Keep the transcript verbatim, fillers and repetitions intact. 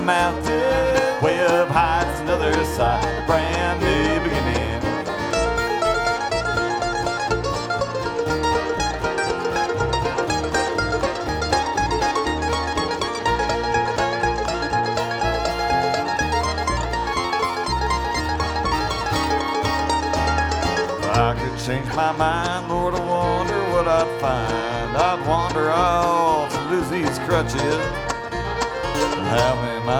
mountain, way up high, it's another side, a brand new beginning. If I could change my mind, Lord, I wonder what I'd find. I'd wander off and lose these crutches. How am I